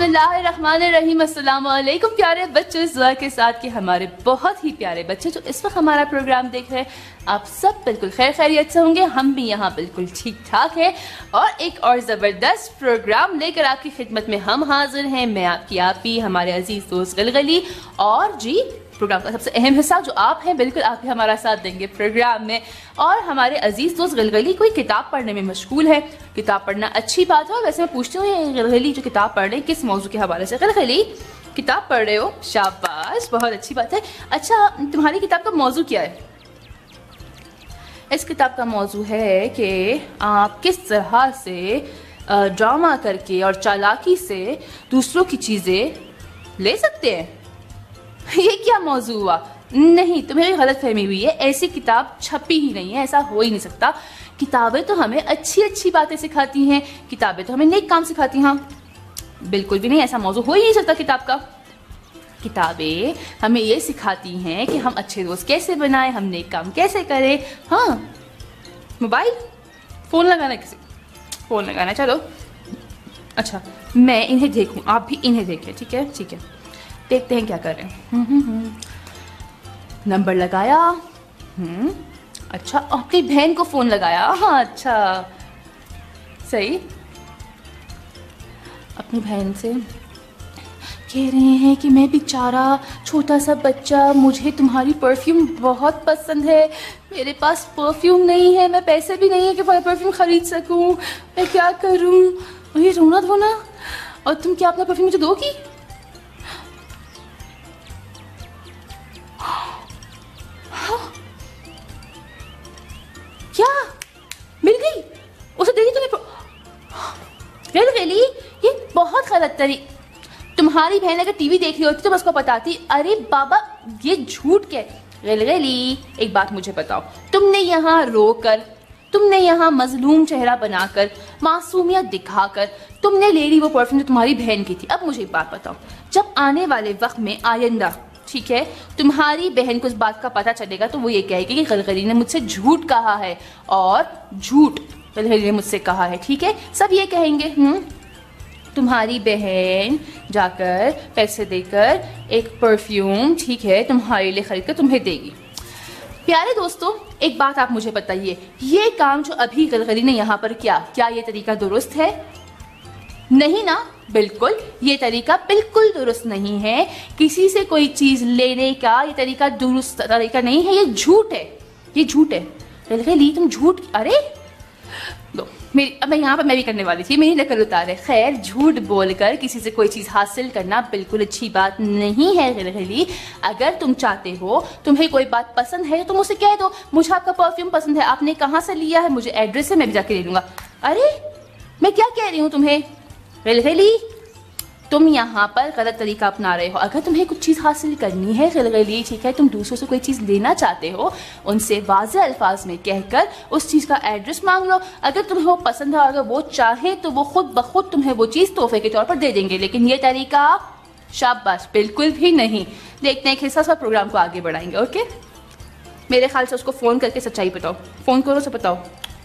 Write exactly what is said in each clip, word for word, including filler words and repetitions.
बिस्मिल्लाहिर्रहमानिर्रहीम। अस्सलाम वालेकुम प्यारे बच्चों, इस दुआ के साथ कि हमारे बहुत ही प्यारे बच्चे जो इस वक्त हमारा प्रोग्राम देख रहे हैं, आप सब बिल्कुल खैर खैरियत से होंगे। हम भी यहाँ बिल्कुल ठीक ठाक है और एक और ज़बरदस्त प्रोग्राम लेकर आपकी खिदमत में हम हाजिर हैं। मैं आपकी आपी हमारे अजीज दोस्त गलगली और जी प्रोग्राम का सबसे अहम हिस्सा जो आप हैं, बिल्कुल आप ही हमारा साथ देंगे प्रोग्राम में। और हमारे अजीज दोस्त गलगली कोई किताब पढ़ने में मशगूल है। किताब पढ़ना अच्छी बात है। वैसे मैं पूछती हूँ ये गलगली जो किताब पढ़ रहे हैं किस मौजू के हवाले से? गलगली किताब पढ़ रहे हो, शाबाश, बहुत अच्छी बात है। अच्छा, तुम्हारी किताब का मौजू क्या है? इस किताब का मौजू है कि आप किस तरह से ड्रामा करके और चालाकी से दूसरों की चीज़ें ले सकते हैं। ये क्या मौजू हुआ? नहीं, तुम्हें गलत फहमी हुई है। ऐसी किताब छपी ही नहीं है, ऐसा हो ही नहीं सकता। किताबें तो हमें अच्छी अच्छी बातें सिखाती हैं, किताबें तो हमें नेक काम सिखाती हैं। हाँ, बिल्कुल भी नहीं, ऐसा मौजू हो ही नहीं सकता किताब का। किताबें हमें ये सिखाती हैं कि हम अच्छे दोस्त कैसे बनाएं, हम नेक काम कैसे करें। हाँ, मोबाइल फ़ोन लगाना, किसी फ़ोन लगाना, चलो अच्छा मैं इन्हें देखूं, आप भी इन्हें देखें, ठीक है ठीक है। देखते हैं क्या कर रहे हैं। नंबर लगाया, हम्म अच्छा, अपनी बहन को फोन लगाया, हाँ अच्छा सही। अपनी बहन से कह रहे हैं कि मैं बेचारा छोटा सा बच्चा, मुझे तुम्हारी परफ्यूम बहुत पसंद है, मेरे पास परफ्यूम नहीं है, मैं पैसे भी नहीं है कि परफ्यूम खरीद सकूं, मैं क्या करूं? ये रोना धोना, और तुम क्या अपना परफ्यूम मुझे दोगी? क्या मिल गई? उसे दे दी तुम्हें? गलगली, ये बहुत गलत तरी। तुम्हारी बहन अगर टीवी देख रही होती तो मैं उसको बताती, अरे बाबा ये झूठ क्या है। गलगली, एक बात मुझे बताओ, तुमने यहाँ रोकर, तुमने यहाँ मजलूम चेहरा बनाकर, मासूमियत दिखाकर तुमने ले ली वो परफ्यूम जो तुम्हारी बहन की थी। अब मुझे एक बात बताओ, जब आने वाले वक्त में आइंदा, ठीक है, तुम्हारी बहन को इस बात का पता चलेगा तो वो ये कहेगी कि गलगली ने मुझसे झूठ कहा है, और झूठ गलगली ने मुझसे कहा है, ठीक है, सब ये कहेंगे। हम्म तुम्हारी बहन जाकर पैसे देकर एक परफ्यूम, ठीक है, तुम्हारे लिए खरीद कर तुम्हें देगी। प्यारे दोस्तों, एक बात आप मुझे बताइए, ये काम जो अभी गलगली ने यहाँ पर किया, क्या ये तरीका दुरुस्त है? नहीं ना, बिल्कुल ये तरीका बिल्कुल दुरुस्त नहीं है। किसी से कोई चीज लेने का ये तरीका दुरुस्त तरीका नहीं है, ये झूठ है, ये झूठ है। गलगली तुम झूठ, अरे लो मेरी, अब मैं यहाँ पर मैं भी करने वाली थी, मेरी नकल उतारे। खैर, झूठ बोलकर किसी से कोई चीज हासिल करना बिल्कुल अच्छी बात नहीं है। गलगली, अगर तुम चाहते हो, तुम्हें कोई बात पसंद है, तुम उसे कह दो, मुझे आपका परफ्यूम पसंद है, आपने कहाँ से लिया है, मुझे एड्रेस है, मैं भी जाके ले लूंगा। अरे मैं क्या कह रही हूँ तुम्हें? गलगली, तुम यहाँ पर गलत तरीका अपना रहे हो। अगर तुम्हें कुछ चीज़ हासिल करनी है गलगली, ठीक है, तुम दूसरों से कोई चीज़ लेना चाहते हो, उनसे वाज़ेह अल्फाज में कहकर उस चीज़ का एड्रेस मांग लो। अगर तुम्हें वो पसंद है, अगर वो चाहे तो वो खुद ब खुद तुम्हें वो चीज़ तोहफे के तौर पर दे देंगे। लेकिन ये तरीका शाबाश बिल्कुल भी नहीं। देखते हैं एक हिस्सा सा प्रोग्राम को आगे बढ़ाएंगे। ओके, मेरे ख्याल से उसको फ़ोन करके सच्चाई बताओ, फ़ोन करो से बताओ।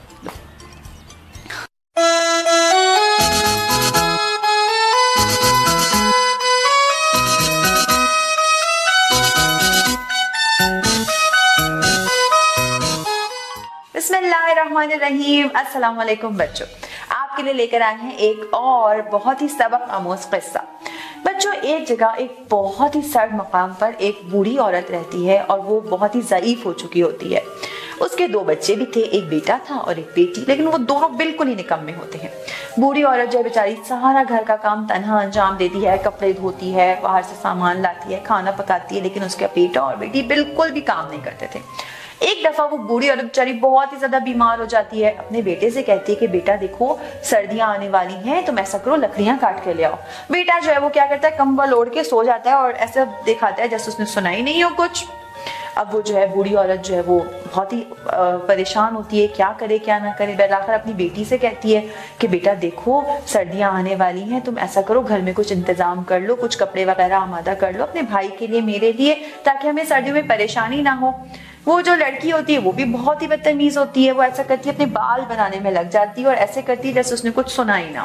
बिस्मिल्लाहिर्रहमानिर्रहीम। अस्सलाम वालेकुम बच्चों, आपके लिए लेकर आए हैं एक और बहुत ही सबक आमोज किस्सा। बच्चों, एक जगह एक बहुत ही सर्द मकाम पर एक बूढ़ी औरत रहती है और वो बहुत ही ज़ईफ हो चुकी होती है। उसके दो बच्चे भी थे, एक बेटा था और एक बेटी, लेकिन वो दोनों बिल्कुल ही निकम्मे होते हैं। बूढ़ी औरत जो है बेचारी सारा घर का काम तन्हा अंजाम देती है, कपड़े धोती है, बाहर से सामान लाती है, खाना पकाती है, लेकिन उसका बेटा और बेटी बिल्कुल भी काम नहीं करते थे। एक दफा वो बूढ़ी औरत बेचारी बहुत ही ज्यादा बीमार हो जाती है। अपने बेटे से कहती है कि बेटा देखो, सर्दियां आने वाली हैं, तुम ऐसा करो लकड़ियां काट के ले आओ। बेटा जो है वो क्या करता है, कंबल ओढ़ के सो जाता है और ऐसा दिखाता है जैसे उसने सुना ही नहीं हो कुछ। अब वो जो है बूढ़ी औरत जो है वो बहुत ही परेशान होती है, क्या करे क्या ना करे। बहरआखिर अपनी बेटी से कहती है कि बेटा देखो, सर्दियां आने वाली हैं, तुम ऐसा करो घर में कुछ इंतजाम कर लो, कुछ कपड़े वगैरह आमादा कर लो अपने भाई के लिए, मेरे लिए, ताकि हमें सर्दियों में परेशानी ना हो। वो जो लड़की होती है वो भी बहुत ही बदतमीज होती है, वो ऐसा करती है अपने बाल बनाने में लग जाती है और ऐसे करती है जैसे उसने कुछ सुना ही ना हो।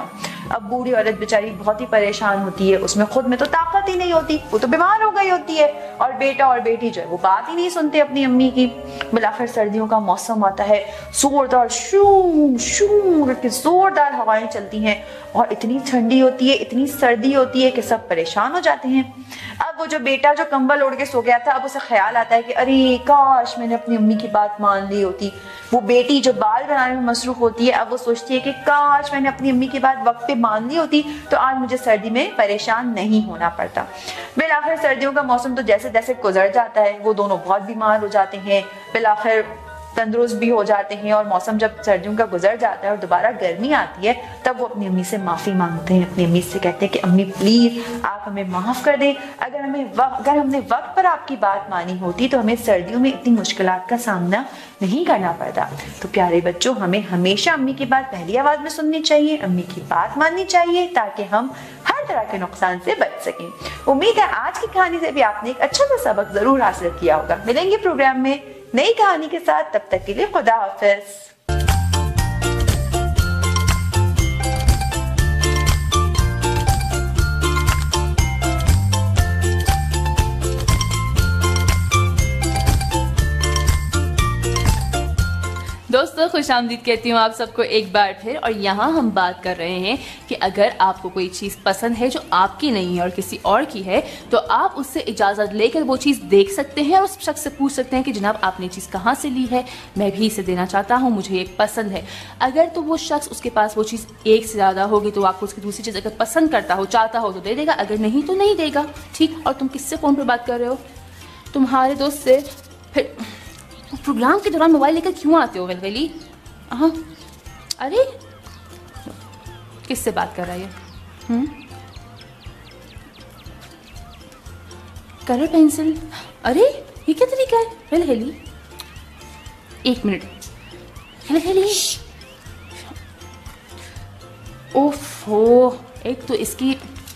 अब बूढ़ी औरत बेचारी बहुत ही परेशान होती है, उसमें खुद में तो ताकत ही नहीं होती, वो तो बीमार हो गई होती है, और बेटा और बेटी जो है वो बात ही नहीं सुनते अपनी अम्मी की। बिलाखिर सर्दियों का मौसम आता है, जोरदार शू शू करके जोरदार हवाएं चलती हैं और इतनी ठंडी होती है, इतनी सर्दी होती है कि सब परेशान हो जाते हैं। अब वो जो बेटा जो कंबल ओढ़ के सो गया था, अब उसे ख्याल आता है कि अरे काश मैंने अपनी अम्मी की बात मान ली होती। वो बेटी जो बाल बनाने में मसरूफ होती है, अब वो सोचती है कि काश मैंने अपनी अम्मी की बात वक्त पे मान ली होती तो आज मुझे सर्दी में परेशान नहीं होना पड़ता। बिलाखिर सर्दियों का मौसम तो जैसे जैसे गुजर जाता है, वो दोनों बहुत बीमार हो जाते हैं, बिलाखिर तंदुरुस्त भी हो जाते हैं, और मौसम जब सर्दियों का गुजर जाता है और दोबारा गर्मी आती है, तब वो अपनी अम्मी से माफ़ी मांगते हैं, अपनी अम्मी से कहते हैं कि अम्मी प्लीज़ आप हमें माफ़ कर दें, अगर हमें अगर हमने वक्त पर आपकी बात मानी होती तो हमें सर्दियों में इतनी मुश्किलात का सामना नहीं करना पड़ता। तो प्यारे बच्चों, हमें हमेशा अम्मी की बात पहली आवाज़ में सुननी चाहिए, अम्मी की बात माननी चाहिए, ताकि हम हर तरह के नुकसान से बच सकें। उम्मीद है आज की कहानी से भी आपने एक अच्छा सा सबक जरूर हासिल किया होगा। मिलेंगे प्रोग्राम में नई कहानी के साथ, तब तक के लिए खुदा हाफिज। दोस्तों खुश आमदीद कहती हूँ आप सबको एक बार फिर। और यहाँ हम बात कर रहे हैं कि अगर आपको कोई चीज़ पसंद है जो आपकी नहीं है और किसी और की है, तो आप उससे इजाज़त लेकर वो चीज़ देख सकते हैं और उस शख्स से पूछ सकते हैं कि जनाब आपने चीज़ कहाँ से ली है, मैं भी इसे देना चाहता हूँ, मुझे ये पसंद है। अगर तो वो शख्स उसके पास वो चीज़ एक से ज़्यादा होगी तो आपको उसकी दूसरी चीज़ अगर पसंद करता हो, चाहता हो तो दे देगा, अगर नहीं तो नहीं देगा। ठीक। और तुम किससे फ़ोन पर बात कर रहे हो? तुम्हारे दोस्त से। फिर प्रोग्राम के दौरान मोबाइल लेकर क्यों आते हो वेलवेली? हाँ, अरे किससे बात कर रहा है? हम्म, कलर पेंसिल। अरे ये क्या तरीका है? वेलवेली एक मिनट। वेलवेली ओफो, एक तो इसकी।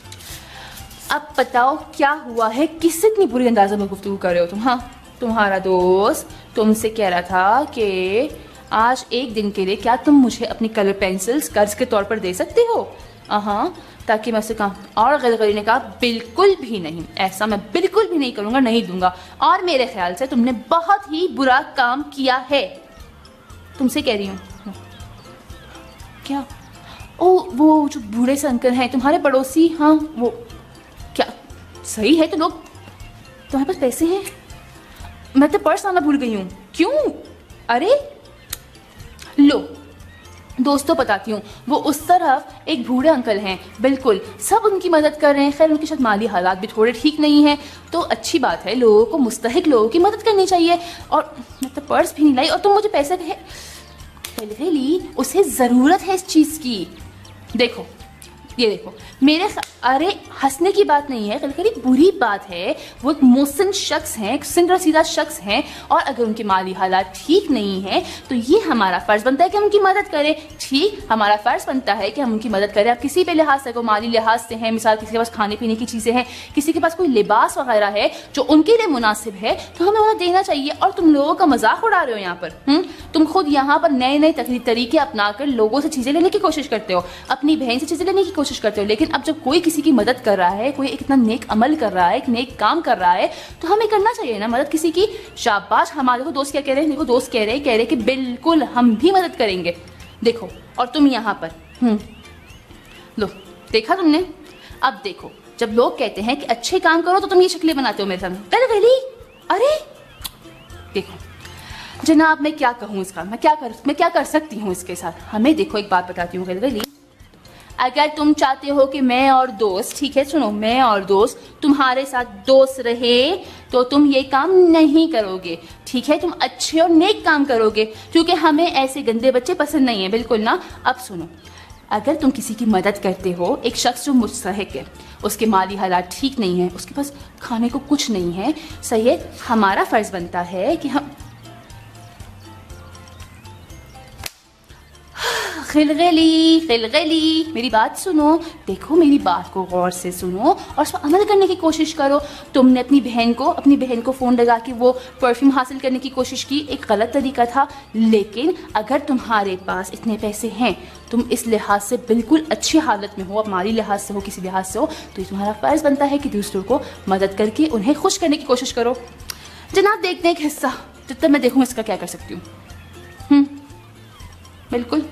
अब बताओ क्या हुआ है, किससे इतनी बुरी अंदाज़ा में गुफ्तगू कर रहे हो तुम? हाँ, तुम्हारा दोस्त तुमसे कह रहा था कि आज एक दिन के लिए क्या तुम मुझे अपनी कलर पेंसिल्स कर्ज के तौर पर दे सकते हो? हाँ, ताकि मैं उसे कहूँ। और गलगली ने कहा बिल्कुल भी नहीं, ऐसा मैं बिल्कुल भी नहीं करूँगा, नहीं दूंगा। और मेरे ख्याल से तुमने बहुत ही बुरा काम किया है, तुमसे कह रही हूँ। क्या? ओ वो जो बूढ़े से अंकल हैं तुम्हारे पड़ोसी, हाँ वो क्या सही है? तो लोग तुम्हारे पास पैसे हैं? मैं तो पर्स आना भूल गई हूँ। क्यों? अरे लो दोस्तों बताती हूँ, वो उस तरफ एक बूढ़े अंकल हैं, बिल्कुल सब उनकी मदद कर रहे हैं। खैर उनके शायद माली हालात भी थोड़े ठीक नहीं हैं, तो अच्छी बात है, लोगों को, मुस्तहिक लोगों की मदद करनी चाहिए। और मैं तो पर्स भी नहीं लाई और तुम मुझे पैसे कहे। पहले ली, उसे ज़रूरत है इस चीज़ की। देखो ये देखो मेरे, अरे हंसने की बात नहीं है, कभी कभी बुरी बात है। वो एक मोहसिन शख्स हैं, एक सीधा सीधा शख्स हैं, और अगर उनके माली हालात ठीक नहीं है तो ये हमारा फ़र्ज़ बनता है कि हम उनकी मदद करें। ठीक, हमारा फ़र्ज़ बनता है कि हम उनकी मदद करें। आप किसी भी लिहाज से, को माली लिहाज से है, मिसाल किसी के पास खाने पीने की चीज़ें हैं, किसी के पास कोई लिबास वगैरह है जो उनके लिए मुनासिब है, तो हमें उन्हें देना चाहिए। और तुम लोगों का मजाक उड़ा रहे हो यहाँ पर। हुँ? तुम खुद यहाँ पर नए नए तरीके अपना कर लोगों से चीज़ें लेने की कोशिश करते हो, अपनी बहन से चीज़ें लेने की कोशिश करते हो, लेकिन अब जब कोई किसी की मदद कर रहा है, कोई एक इतना नेक अमल कर रहा है, एक नेक काम कर रहा है, तो हमें करना चाहिए ना मदद किसी की। शाबाश। हमारे को दोस्त क्या कह रहे हैं? देखो दोस्त कह रहे हैं कह रहे हैं कि बिल्कुल हम भी मदद करेंगे। देखो, और तुम यहाँ पर हम्म लो, देखा तुमने? अब देखो, जब लोग कहते हैं कि अच्छे काम करो तो तुम ये शक्लें बनाते हो मेरे सामने। पहले पहली अरे देखो जनाब, मैं क्या कहूँ इसका, मैं क्या कर मैं क्या कर सकती हूँ इसके साथ? हमें देखो एक बात बताती हूँ गलगली, अगर तुम चाहते हो कि मैं और दोस्त, ठीक है सुनो, मैं और दोस्त तुम्हारे साथ दोस्त रहे, तो तुम ये काम नहीं करोगे, ठीक है? तुम अच्छे और नेक काम करोगे, क्योंकि हमें ऐसे गंदे बच्चे पसंद नहीं है, बिल्कुल ना। अब सुनो, अगर तुम किसी की मदद करते हो, एक शख्स जो मुस्तहिक है, उसके माली हालात ठीक नहीं है, उसके पास खाने को कुछ नहीं है, सही है, हमारा फर्ज बनता है कि हम खिलगली खिलगली मेरी बात सुनो, देखो मेरी बात को गौर से सुनो और उस पर अमल करने की कोशिश करो। तुमने अपनी बहन को अपनी बहन को फ़ोन लगा के वो परफ्यूम हासिल करने की कोशिश की, एक गलत तरीका था। लेकिन अगर तुम्हारे पास इतने पैसे हैं, तुम इस लिहाज से बिल्कुल अच्छी हालत में हो, अब माली लिहाज से हो, किसी लिहाज से हो, तो ये तुम्हारा फ़र्ज़ बनता है कि दूसरों को मदद करके उन्हें खुश करने की कोशिश करो। जनाब देखते हैं एक हिस्सा, जब तक मैं देखूँ इसका क्या कर सकती हूँ। हम्म, बिल्कुल।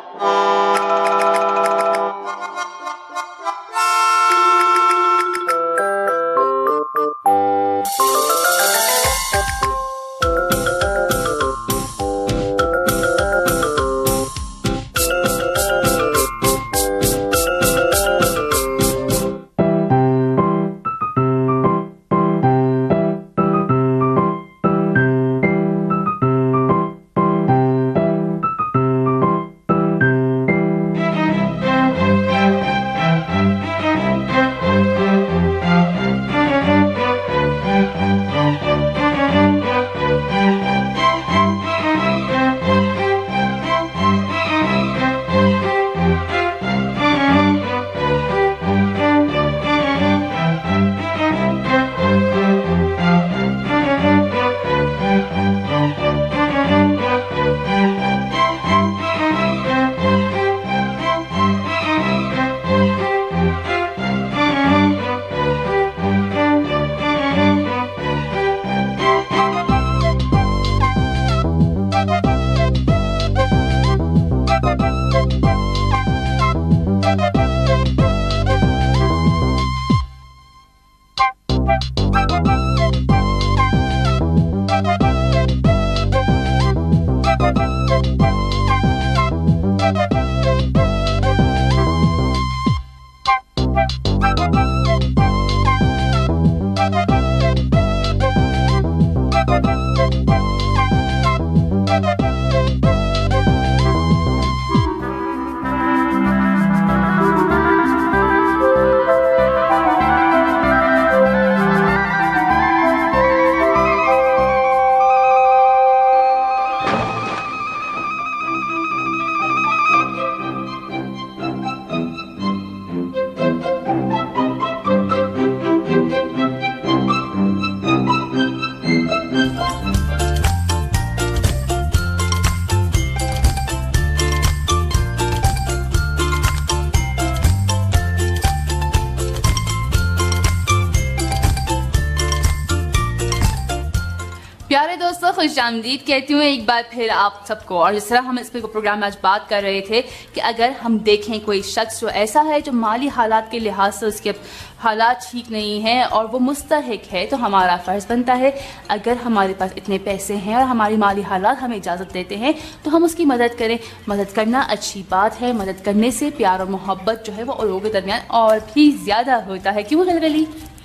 प्यारे दोस्तों, खुश आमदीद कहती हूँ एक बार फिर आप सबको। और जिस तरह हम इस पे प्रोग्राम में आज बात कर रहे थे कि अगर हम देखें कोई शख्स जो ऐसा है जो माली हालात के लिहाज से उसके हालात ठीक नहीं है और वो मुस्तहिक है, तो हमारा फ़र्ज़ बनता है अगर हमारे पास इतने पैसे हैं और हमारी माली हालात हमें इजाज़त देते हैं तो हम उसकी मदद करें। मदद करना अच्छी बात है, मदद करने से प्यार और मोहब्बत जो है वो लोगों के दरमियान और भी ज़्यादा होता है। क्यों खलगली?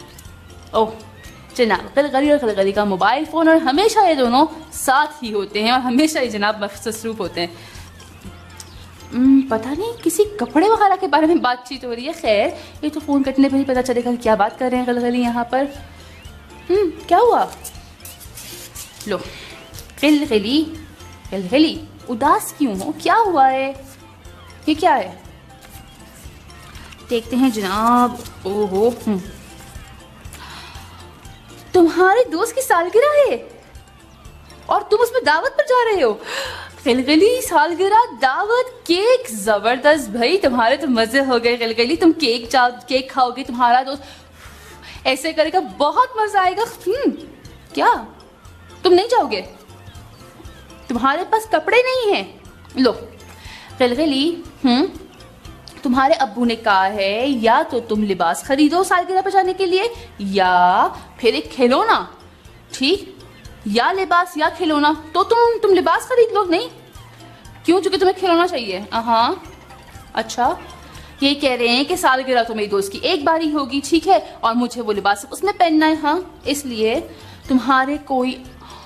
ओह जनाब, खलगली और खलगली का मोबाइल फ़ोन और हमेशा ये दोनों साथ ही होते हैं और हमेशा ये जनाब मसरूफ़ होते हैं। पता नहीं किसी कपड़े वगैरह के बारे में बातचीत हो रही है। खैर, ये तो फ़ोन कटने पर ही पता चलेगा कि क्या बात कर रहे हैं खलगली यहाँ पर। हम्म क्या हुआ? लो खलगली, खलगली उदास क्यों हो? क्या हुआ है? ये क्या है? देखते हैं जनाब। ओहो, तुम्हारे दोस्त की सालगिरह है और तुम उसमें दावत पर जा रहे हो। खलगली, सालगिरह, दावत, केक, जबरदस्त भाई, तुम्हारे तो मजे हो गए। खलगली, तुम केक केक खाओगे, तुम्हारा दोस्त ऐसे करेगा, बहुत मजा आएगा। हम्म क्या तुम नहीं जाओगे? तुम्हारे पास कपड़े नहीं हैं? लो खलगली, हम्म तुम्हारे अब्बू ने कहा है या तो तुम लिबास खरीदो सालगिरह पर जाने के लिए या फिर एक खिलौना। ठीक, या लिबास या खिलौना, तो तुम तुम लिबास खरीद लो। नहीं क्यों? चूंकि तुम्हें खिलौना चाहिए। हाँ अच्छा, ये कह रहे हैं कि सालगिरह तो मेरी दोस्त की एक बार ही होगी, ठीक है, और मुझे वो लिबास उसमें पहनना है। हाँ, इसलिए तुम्हारे कोई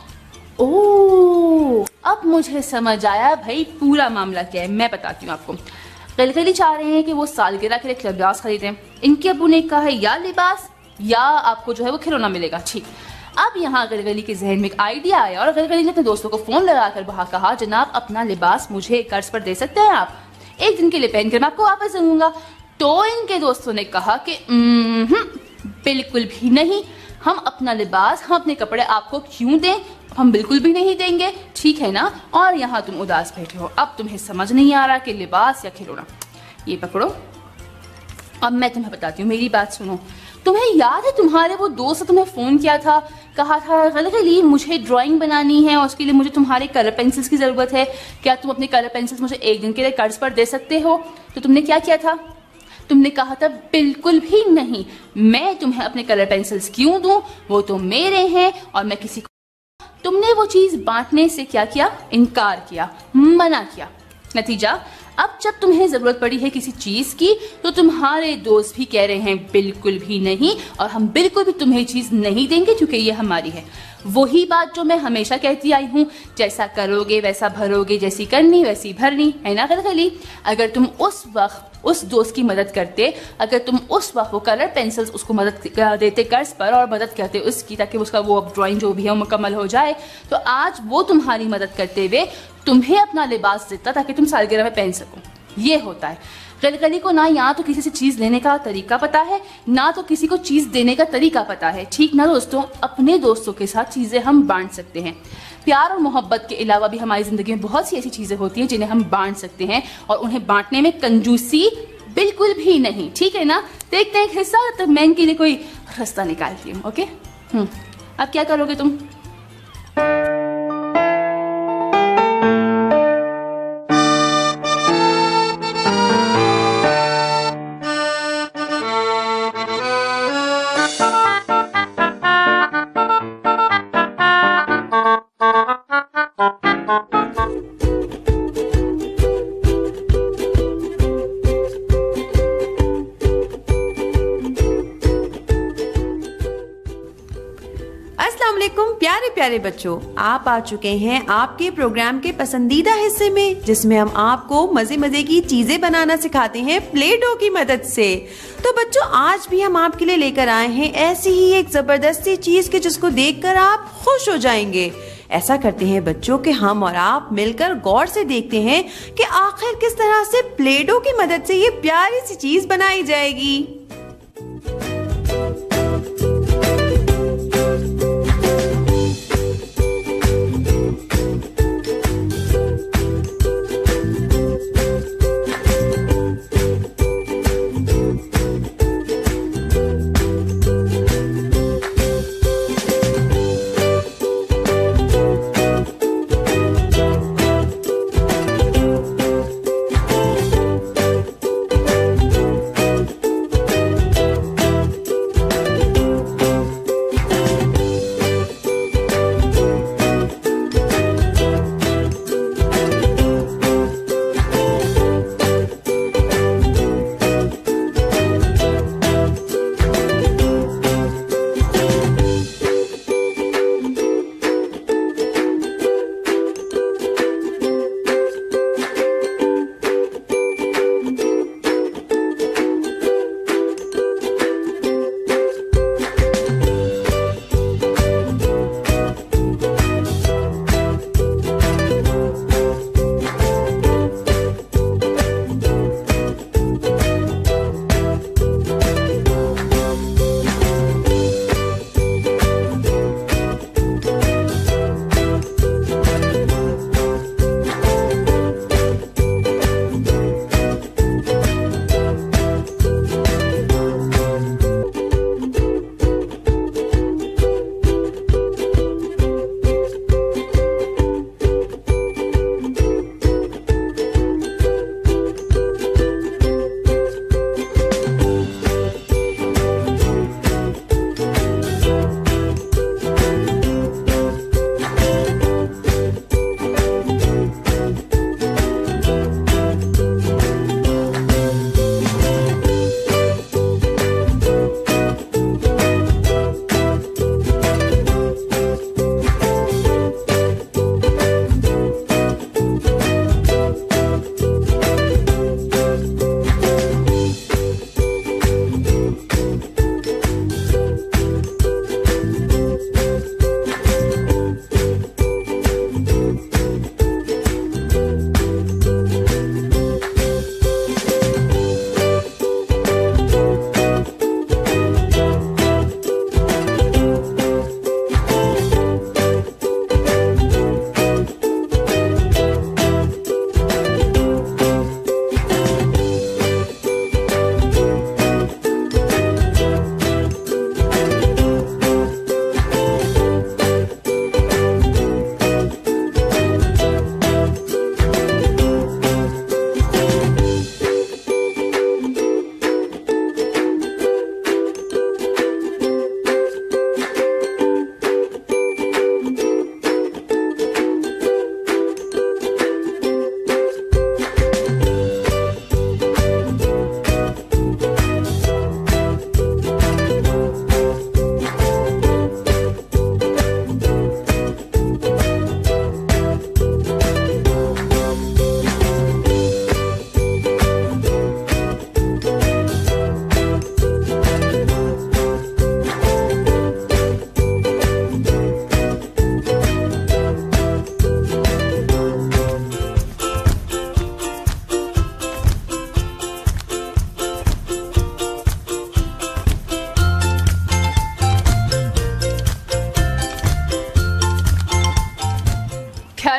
ओह अब मुझे समझ आया भाई पूरा मामला क्या है। मैं बताती हूँ आपको। खलगली चाह रहे हैं कि वो सालगिरह के लिए लिबास खरीदें। इनके अब्बू ने कहा है या लिबास या आपको जो है वो खिलौना मिलेगा। ठीक, अब यहाँ खलगली के जहन में एक आइडिया आया और खलगली ने अपने दोस्तों को फोन लगाकर वहां कहा, जनाब अपना लिबास मुझे कर्ज पर दे सकते हैं आप? एक दिन के लिए पहनकर मैं आपको वापस दूंगा। तो इनके दोस्तों ने कहा कि "हम्म, बिल्कुल भी नहीं, हम अपना लिबास, हम अपने कपड़े आपको क्यों दें, हम बिल्कुल भी नहीं देंगे, ठीक है ना। और यहाँ तुम उदास बैठे हो, अब तुम्हें समझ नहीं आ रहा कि लिबास या खिलौना। ये पकड़ो, अब मैं तुम्हें बताती हूँ, मेरी बात सुनो। तुम्हें याद है तुम्हारे वो दोस्त तुम्हें फोन किया था, कहा था गलगली मुझे ड्राइंग बनानी है और उसके लिए मुझे तुम्हारे कलर पेंसिल्स की जरूरत है, क्या तुम अपने कलर पेंसिल्स मुझे एक दिन के लिए कर्ज पर दे सकते हो। तो तुमने क्या किया था, तुमने कहा था बिल्कुल भी नहीं, मैं तुम्हें अपने कलर पेंसिल्स क्यों दूं, वो तो मेरे हैं और मैं किसी को। तुमने वो चीज बांटने से क्या किया, इनकार किया, मना किया। नतीजा, अब जब तुम्हें जरूरत पड़ी है किसी चीज की तो तुम्हारे दोस्त भी कह रहे हैं बिल्कुल भी नहीं, और हम बिल्कुल भी तुम्हें चीज नहीं देंगे क्योंकि ये हमारी है। वही बात जो मैं हमेशा कहती आई हूँ, जैसा करोगे वैसा भरोगे, जैसी करनी वैसी भरनी, है ना गलगली। अगर तुम उस वक्त उस दोस्त की मदद करते, अगर तुम उस वक्त वो कलर पेंसिल्स उसको मदद देते कर्ज पर और मदद करते उसकी, ताकि उसका वो ड्राइंग जो भी है वो मुकम्मल हो जाए, तो आज वो तुम्हारी मदद करते हुए तुम्हें अपना लिबास देता ताकि तुम सालगिरह में पहन सको। ये होता है। गलगली को ना यहाँ तो किसी से चीज लेने का तरीका पता है, ना तो किसी को चीज देने का तरीका पता है, ठीक ना दोस्तों। अपने दोस्तों के साथ चीजें हम बांट सकते हैं। प्यार और मोहब्बत के अलावा भी हमारी जिंदगी में बहुत सी ऐसी चीजें होती हैं जिन्हें हम बांट सकते हैं, और उन्हें बांटने में कंजूसी बिल्कुल भी नहीं, ठीक है ना। देखते हैं एक हिस्सा, तब मैं इनके लिए कोई रास्ता निकालती हूँ। ओके, हम्म अब क्या करोगे तुम। प्यारे प्यारे बच्चों, आप आ चुके हैं आपके प्रोग्राम के पसंदीदा हिस्से में, जिसमें हम आपको मजे मजे की चीजें बनाना सिखाते हैं प्ले डो की मदद से। तो बच्चों, आज भी हम आपके लिए लेकर आए हैं ऐसी ही एक जबरदस्ती चीज के जिसको देखकर आप खुश हो जाएंगे। ऐसा करते हैं बच्चों कि हम और आप मिलकर गौर से देखते हैं कि आखिर किस तरह से प्ले डो की मदद से ये प्यारी सी चीज बनाई जाएगी।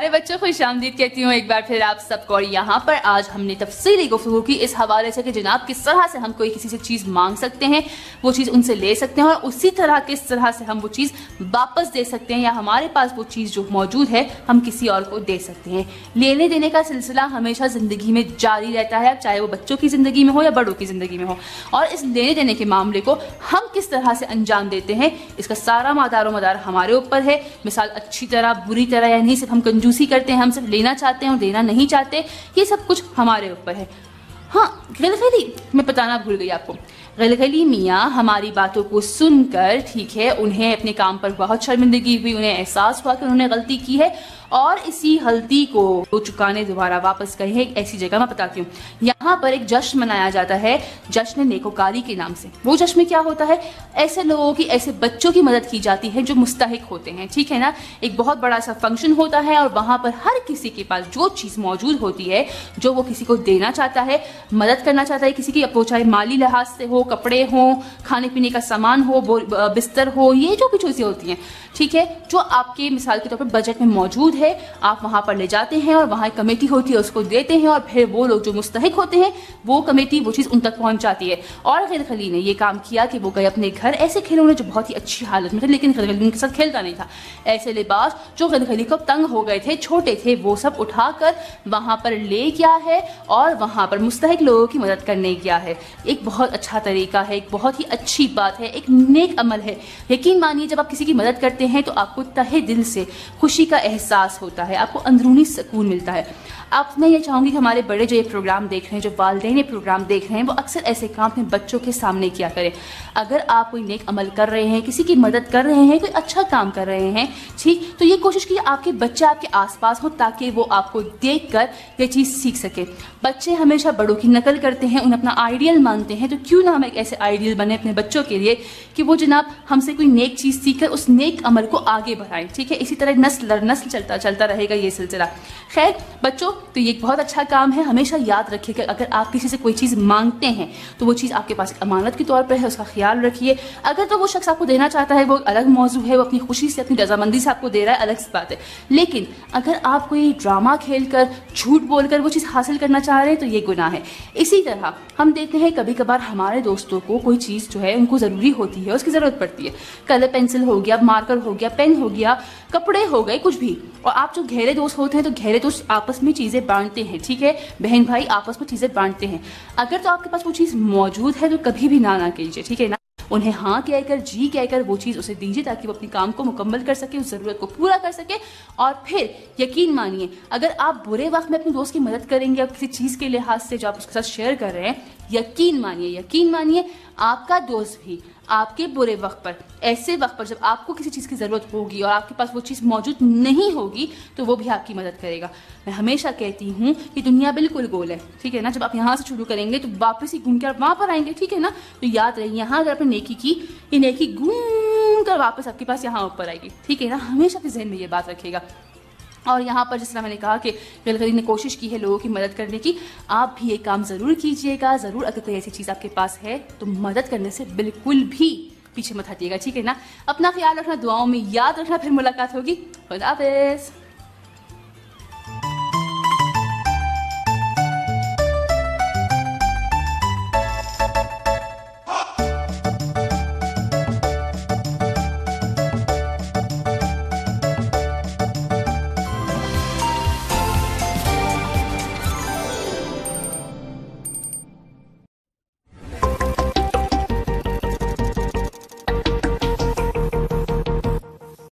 बच्चों, खुश आमदीद कहती हूँ एक बार फिर आप सबको। और यहाँ पर आज हमने तफसीली गुफ्तगू की इस हवाले से कि जनाब किस तरह से हम कोई किसी से चीज़ मांग सकते हैं, वो चीज़ उनसे ले सकते हैं, और उसी तरह किस तरह से हम वो चीज़ वापस दे सकते हैं, या हमारे पास वो चीज़ जो मौजूद है हम किसी और को दे सकते हैं। लेने देने का सिलसिला हमेशा ज़िंदगी में जारी रहता है, चाहे वो बच्चों की ज़िंदगी में हो या बड़ों की ज़िंदगी में हो। और इस लेने देने के मामले को हम किस तरह से अंजाम देते हैं, इसका सारा मदार मदार हमारे ऊपर है। मिसाल अच्छी तरह, बुरी तरह, या नहीं सिर्फ हम कंजूसी करते हैं, हम सिर्फ लेना चाहते हैं और देना नहीं चाहते, ये सब कुछ हमारे ऊपर है। हाँ, गलगली मैं बताना भूल गई आपको। गलगली मियाँ हमारी बातों को सुनकर, ठीक है, उन्हें अपने काम पर बहुत शर्मिंदगी हुई, उन्हें एहसास हुआ कि उन्होंने गलती की है और इसी गलती को चुकाने दोबारा वापस गए हैं एक ऐसी जगह। मैं बताती हूँ, यहाँ पर एक जश्न मनाया जाता है, जश्न नेकोकारी के नाम से। वो जश्न में क्या होता है, ऐसे लोगों की, ऐसे बच्चों की मदद की जाती है जो मुस्तहिक होते हैं, ठीक है ना। एक बहुत बड़ा सा फंक्शन होता है और वहां पर हर किसी के पास जो चीज मौजूद होती है, जो वो किसी को देना चाहता है, मदद करना चाहता है किसी की, वो चाहे माली लिहाज से हो, कपड़े हो, खाने पीने का सामान हो, बिस्तर हो, ये जो भी चीजें होती हैं, ठीक है, जो आपके मिसाल के तौर पर बजट में मौजूद है, आप वहां पर ले जाते हैं और वहां एक कमेटी होती है, उसको देते हैं, और फिर वो लोग जो मुस्तहिक होते हैं, वो कमेटी वो चीज उन तक पहुंचाती है। और गलगली ने ये काम किया कि वो गए अपने घर ऐसे खिलौने जो बहुत ही अच्छी हालत में थे, लेकिन गलगली उनके साथ खेलता नहीं था। ऐसे लिबास जो गलगली को तंग हो गए थे, छोटे थे, वो सब उठाकर वहां पर ले गया है और वहां पर मुस्तहिक लोगों की मदद करने गया है। एक बहुत अच्छा तरीका है, एक बहुत ही अच्छी बात है, एक नेक अमल है। यकीन मानिए, जब आप किसी की मदद करते हैं तो आपको तहे दिल से खुशी का एहसास होता है, आपको अंदरूनी सुकून मिलता है। आप, मैं ये चाहूंगी कि हमारे बड़े जो ये प्रोग्राम देख रहे हैं, जो वालिदैन ये प्रोग्राम देख रहे हैं, वो अक्सर ऐसे काम अपने बच्चों के सामने किया करें। अगर आप कोई नेक अमल कर रहे हैं, किसी की मदद कर रहे हैं, कोई अच्छा काम कर रहे हैं, ठीक, तो ये कोशिश कीजिए आपके बच्चे आपके आसपास हो, ताकि वो आपको देखकर ये चीज़ सीख सके। बच्चे हमेशा बड़ों की नकल करते हैं, उन्हें अपना आइडियल मानते हैं, तो क्यों ना हम एक ऐसे आइडियल बने अपने बच्चों के लिए कि वो जनाब हमसे कोई नेक चीज़ सीखकर उस नेक अमल को आगे बढ़ाएं, ठीक है। इसी तरह नस्ल दर नस्ल चलता चलता रहेगा ये सिलसिला। खैर बच्चों, तो ये एक बहुत अच्छा काम है। हमेशा याद रखिएगा, अगर आप किसी से कोई चीज़ मांगते हैं तो वो चीज़ आपके पास एक अमानत के तौर पर है, उसका ख्याल रखिए। अगर तो वो शख्स आपको देना चाहता है, वो अलग मौजू है, वो अपनी खुशी से, अपनी रजामंदी से आपको दे रहा है, अलग सी बात है। लेकिन अगर आप कोई ड्रामा खेलकर, झूठ बोलकर वो चीज़ हासिल करना चाह रहे हैं तो ये गुनाह है। इसी तरह हम देखते हैं कभी कभार हमारे दोस्तों को कोई चीज़ जो है उनको ज़रूरी होती है, उसकी ज़रूरत पड़ती है, कलर पेंसिल हो गया, मार्कर हो गया, पेन हो गया, कपड़े हो गए, कुछ भी। और आप जो गहरे दोस्त होते हैं तो गहरे दोस्त आपस में चीज़ें बांटते हैं, ठीक है, बहन भाई आपस में चीज़ें बांटते हैं। अगर तो आपके पास वो चीज़ मौजूद है तो कभी भी ना ना कीजिए, ठीक है ना। उन्हें हाँ कहकर, जी कहकर वो चीज़ उसे दीजिए, ताकि वो अपने काम को मुकम्मल कर सके, उस ज़रूरत को पूरा कर सके। और फिर यकीन मानिए, अगर आप बुरे वक्त में अपने दोस्त की मदद करेंगे, किसी चीज़ के लिहाज से जो आप उसके साथ शेयर कर रहे हैं, यकीन मानिए, यकीन मानिए आपका दोस्त भी आपके बुरे वक्त पर, ऐसे वक्त पर जब आपको किसी चीज़ की ज़रूरत होगी और आपके पास वो चीज़ मौजूद नहीं होगी, तो वो भी आपकी मदद करेगा। मैं हमेशा कहती हूँ कि दुनिया बिल्कुल गोल है, ठीक है ना। जब आप यहाँ से शुरू करेंगे तो वापस ही घूम कर वहाँ पर आएंगे, ठीक है ना। तो याद रहे, यहाँ अगर आपने नेकी की, ये नेकी घूम कर वापस आपके पास यहाँ ऊपर आएगी, ठीक है ना। हमेशा अपने जहन में ये बात रखिएगा। और यहाँ पर जिस तरह मैंने कहा कि गलगली ने कोशिश की है लोगों की मदद करने की, आप भी ये काम ज़रूर कीजिएगा, ज़रूर। अगर कोई ऐसी चीज़ आपके पास है तो मदद करने से बिल्कुल भी पीछे मत हटिएगा, ठीक है ना। अपना ख्याल रखना, दुआओं में याद रखना, फिर मुलाकात होगी। खुदा हाफिज़।